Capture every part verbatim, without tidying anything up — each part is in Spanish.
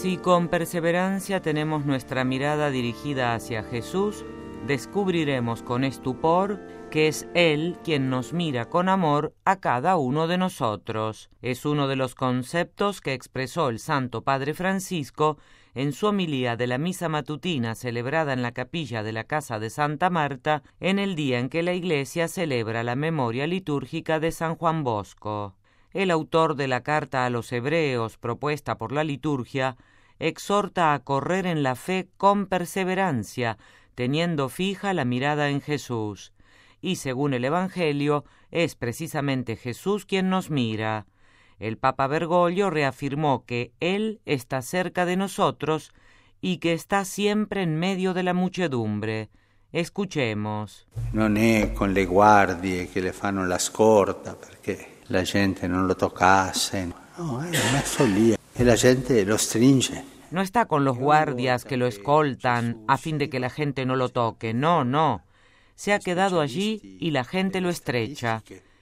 Si con perseverancia tenemos nuestra mirada dirigida hacia Jesús, descubriremos con estupor que es Él quien nos mira con amor a cada uno de nosotros. Es uno de los conceptos que expresó el Santo Padre Francisco en su homilía de la misa matutina celebrada en la capilla de la Casa de Santa Marta en el día en que la Iglesia celebra la memoria litúrgica de San Juan Bosco. El autor de la carta a los Hebreos propuesta por la liturgia exhorta a correr en la fe con perseverancia, teniendo fija la mirada en Jesús. Y según el Evangelio, es precisamente Jesús quien nos mira. El Papa Bergoglio reafirmó que Él está cerca de nosotros y que está siempre en medio de la muchedumbre. Escuchemos. Non è con le guardie che le fanno la scorta perché la gente non lo toccasse. No, è messo lì e la gente lo stringe. No está con los guardias que lo escoltan a fin de que la gente no lo toque. No, no. Se ha quedado allí y la gente lo estrecha.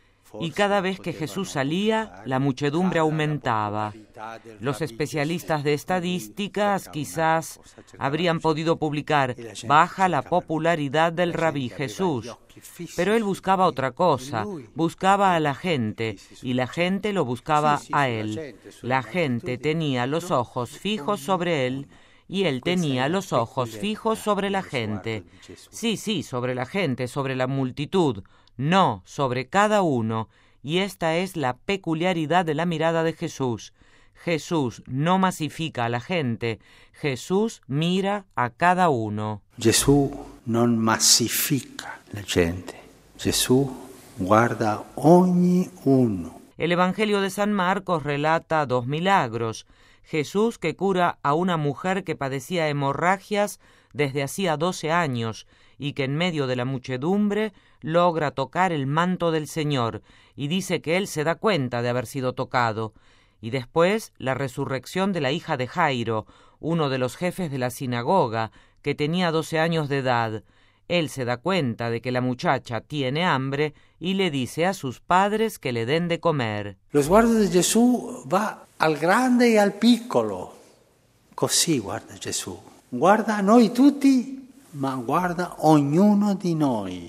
Y cada vez que Jesús salía, la muchedumbre aumentaba. Los especialistas de estadísticas quizás habrían podido publicar baja la popularidad del Rabí Jesús. Pero él buscaba otra cosa, buscaba a la gente, y la gente lo buscaba a él. La gente tenía los ojos fijos sobre él, y él tenía los ojos fijos sobre la gente. Sí, sí, sobre la gente, sobre la multitud, no sobre cada uno, y esta es la peculiaridad de la mirada de Jesús. Jesús no masifica a la gente, Jesús mira a cada uno. Jesús no masifica la gente, Jesús guarda ogni uno. El Evangelio de San Marcos relata dos milagros. Jesús que cura a una mujer que padecía hemorragias desde hacía doce años y que en medio de la muchedumbre logra tocar el manto del Señor y dice que él se da cuenta de haber sido tocado. Y después la resurrección de la hija de Jairo, uno de los jefes de la sinagoga, que tenía doce años de edad. Él se da cuenta de que la muchacha tiene hambre y le dice a sus padres que le den de comer. Lo sguardo di Gesù va al grande e al piccolo. Così guarda Gesù. Guarda a noi tutti, ma guarda ognuno di noi.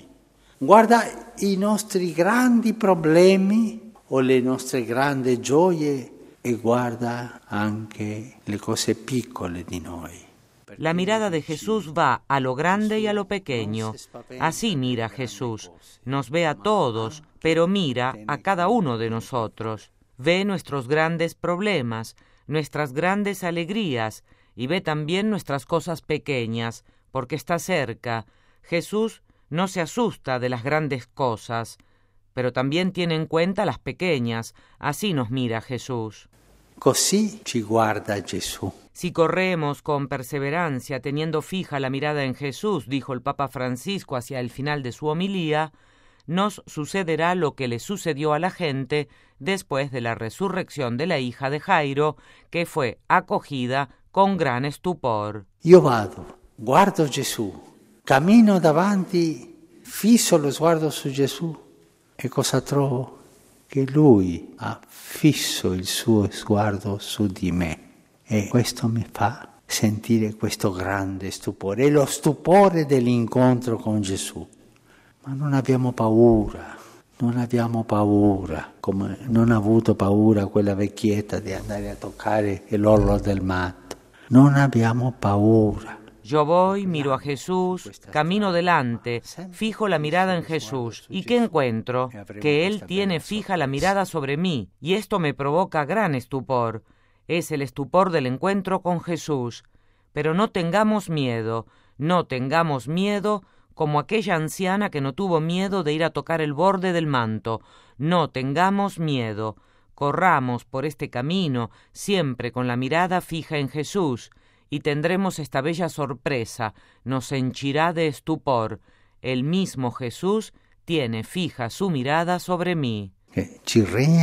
Guarda i nostri grandi problemi o le nostre grandi gioie e guarda anche le cose piccole di noi. La mirada de Jesús va a lo grande y a lo pequeño. Así mira Jesús. Nos ve a todos, pero mira a cada uno de nosotros. Ve nuestros grandes problemas, nuestras grandes alegrías, y ve también nuestras cosas pequeñas, porque está cerca. Jesús no se asusta de las grandes cosas, pero también tiene en cuenta las pequeñas. Así nos mira Jesús. Così ci guarda Gesù. Si corremos con perseverancia, teniendo fija la mirada en Jesús, dijo el Papa Francisco hacia el final de su homilía, nos sucederá lo que le sucedió a la gente después de la resurrección de la hija de Jairo, que fue acogida con gran estupor. Io vado, guardo Gesù, cammino davanti, fisso lo sguardo su Gesù, e cosa trovo? Che Lui ha fisso il suo sguardo su di me. E questo mi fa sentire questo grande stupore, è lo stupore dell'incontro con Gesù. Ma non abbiamo paura, non abbiamo paura, come non ha avuto paura quella vecchietta di andare a toccare l'orlo del matto. Non abbiamo paura. Yo voy, miro a Jesús, camino delante, fijo la mirada en Jesús. ¿Y qué encuentro? Que Él tiene fija la mirada sobre mí, y esto me provoca gran estupor. Es el estupor del encuentro con Jesús. Pero no tengamos miedo, no tengamos miedo como aquella anciana que no tuvo miedo de ir a tocar el borde del manto. No tengamos miedo. Corramos por este camino, siempre con la mirada fija en Jesús, y tendremos esta bella sorpresa, nos henchirá de estupor. El mismo Jesús tiene fija su mirada sobre mí. Che ci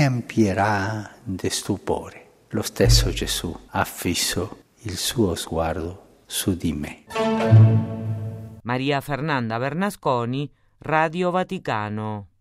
riempirà di stupore. Lo stesso Gesù ha fisso il suo sguardo su di me. María Fernanda Bernasconi, Radio Vaticano.